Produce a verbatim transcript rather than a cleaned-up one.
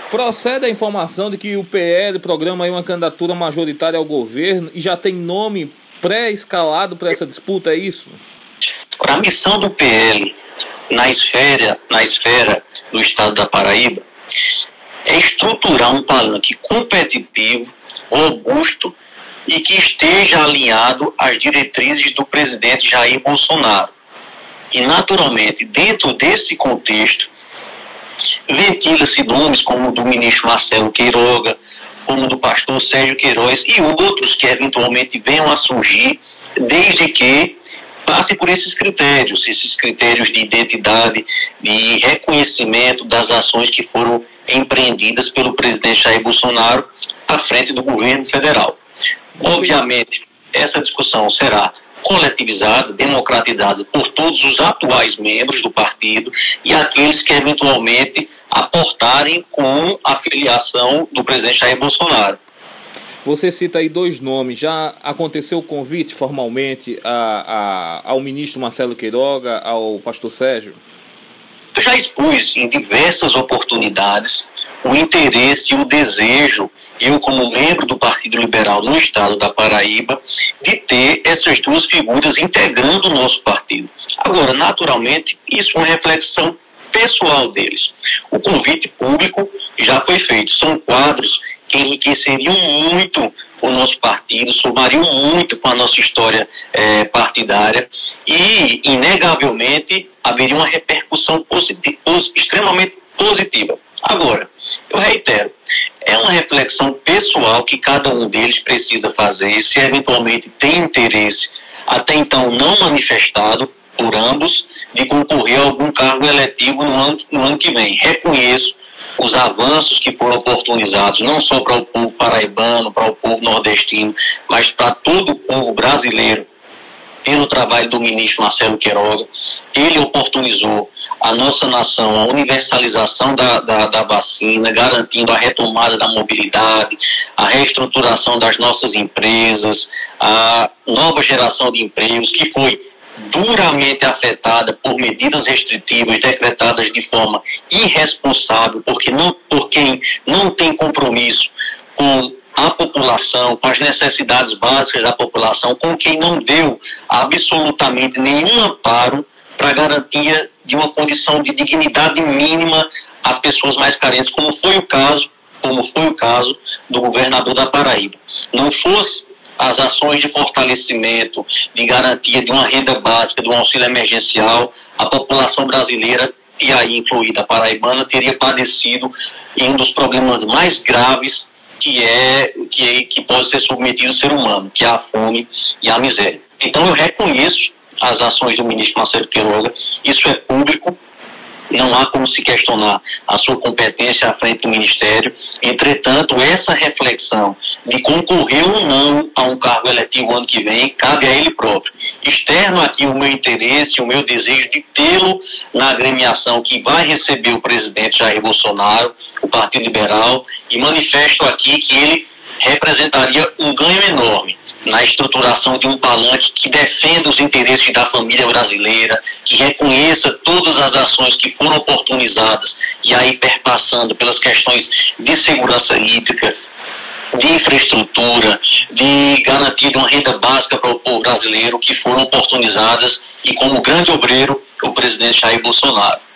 Procede a informação de que o P L programa aí uma candidatura majoritária ao governo e já tem nome pré-escalado para essa disputa, é isso? A missão do P L na esfera, na esfera do estado da Paraíba é estruturar um palanque competitivo, robusto e que esteja alinhado às diretrizes do presidente Jair Bolsonaro. E, naturalmente, dentro desse contexto, ventila-se nomes como o do ministro Marcelo Queiroga, como o do pastor Sérgio Queiroz e outros que eventualmente venham a surgir, desde que passe por esses critérios, esses critérios de identidade, de reconhecimento das ações que foram empreendidas pelo presidente Jair Bolsonaro à frente do governo federal. Obviamente, essa discussão será coletivizada, democratizada por todos os atuais membros do partido e aqueles que eventualmente aportarem com a filiação do presidente Jair Bolsonaro. Você cita aí dois nomes. Já aconteceu o convite formalmente a, a, ao ministro Marcelo Queiroga, ao pastor Sérgio? Eu já expus em diversas oportunidades o interesse e o desejo, eu como membro do Partido Liberal no estado da Paraíba, de ter essas duas figuras integrando o nosso partido. Agora, naturalmente, isso é uma reflexão pessoal deles. O convite público já foi feito. São quadros que enriqueceriam muito o nosso partido, somariam muito com a nossa história é, partidária e, inegavelmente, haveria uma repercussão positiva, extremamente positiva. Agora, eu reitero, é uma reflexão pessoal que cada um deles precisa fazer, se eventualmente tem interesse, até então não manifestado por ambos, de concorrer a algum cargo eletivo no ano, no ano que vem. Reconheço os avanços que foram oportunizados, não só para o povo paraibano, para o povo nordestino, mas para todo o povo brasileiro, pelo trabalho do ministro Marcelo Queiroga. Ele oportunizou a nossa nação a universalização da, da, da vacina, garantindo a retomada da mobilidade, a reestruturação das nossas empresas, a nova geração de empregos, que foi duramente afetada por medidas restritivas decretadas de forma irresponsável, porque não, por quem não tem compromisso com a população, com as necessidades básicas da população, com quem não deu absolutamente nenhum amparo para a garantia de uma condição de dignidade mínima às pessoas mais carentes, como foi o caso, como foi o caso do governador da Paraíba. Não fosse as ações de fortalecimento, de garantia de uma renda básica, de um auxílio emergencial, a população brasileira, e aí incluída a paraibana, teria padecido em um dos problemas mais graves que é que, é, que pode ser submetido ao ser humano, que é a fome e a miséria. Então eu reconheço as ações do ministro Marcelo Queiroga, isso é público, não há como se questionar a sua competência à frente do Ministério. Entretanto, essa reflexão de concorrer ou não a um cargo eletivo ano que vem, cabe a ele próprio. Externo aqui o meu interesse, o meu desejo de tê-lo na agremiação que vai receber o presidente Jair Bolsonaro, o Partido Liberal, e manifesto aqui que ele representaria um ganho enorme na estruturação de um palanque que defenda os interesses da família brasileira, que reconheça todas as ações que foram oportunizadas e aí perpassando pelas questões de segurança hídrica, de infraestrutura, de garantia de uma renda básica para o povo brasileiro, que foram oportunizadas, e como grande obreiro, o presidente Jair Bolsonaro.